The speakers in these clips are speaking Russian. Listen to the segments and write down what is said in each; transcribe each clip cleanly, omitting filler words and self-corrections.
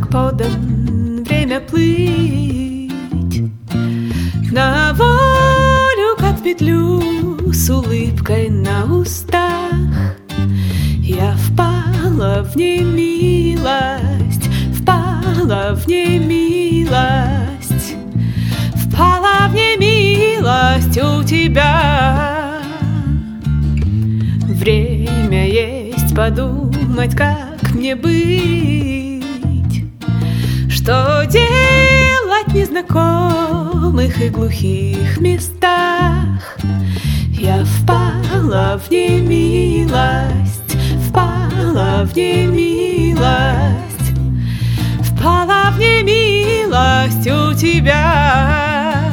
как подан, время плыть на волю, как в петлю, с улыбкой на устах. Я впала в немилость, впала в немилость, впала в немилость у тебя. Время есть подумать, как мне быть, что делать в незнакомых и глухих местах. Я впала в немилость, впала в немилость, впала в немилость у тебя.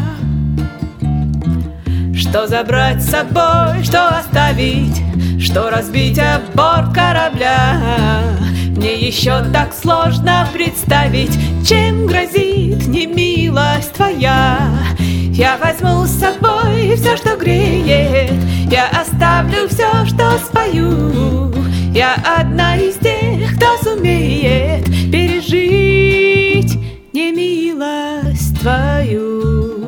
Что забрать с собой, что оставить, что разбить об борт корабля. Мне еще так сложно представить, чем грозит немилость твоя. Я возьму с собой все, что греет, я оставлю все, что спою. Я одна из тех, кто сумеет пережить немилость твою.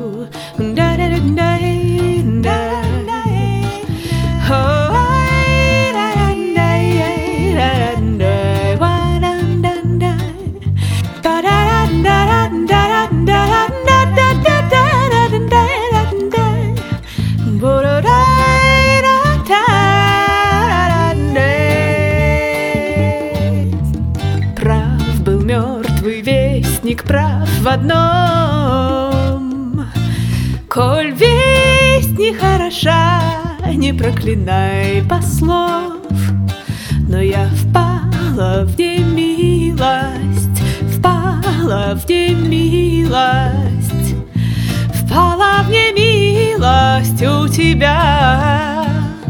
Прав был мертвый вестник, прав в одном: коль весть не хороша, не проклинай послов. Но я впала в немилость, впала в немилость, впала в немилость у тебя.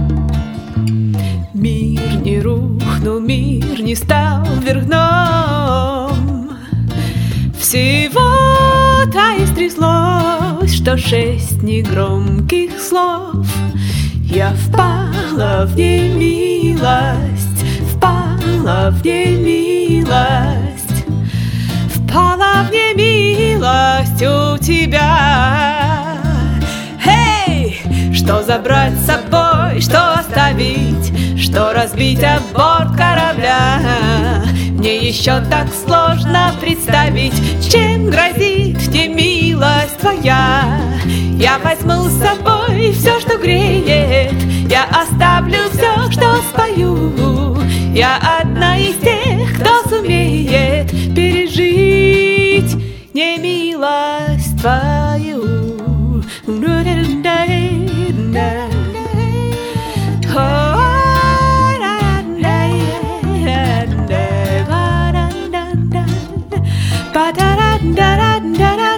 Мир не рухнул, мир не стал вверх дном. Всего-то и стряслось, что 6 негромких слов. Я впала в немилость, впала в немилость, впала в немилость у тебя. Эй! Что забрать с собой, что оставить, что разбить об борт корабля. Мне еще так сложно представить, чем грозит немилость твоя. Я возьму с собой все, что греет, я оставлю все, что спою. Я одна из тех, кто сумеет пережить немилость твою. Ba da da da da da.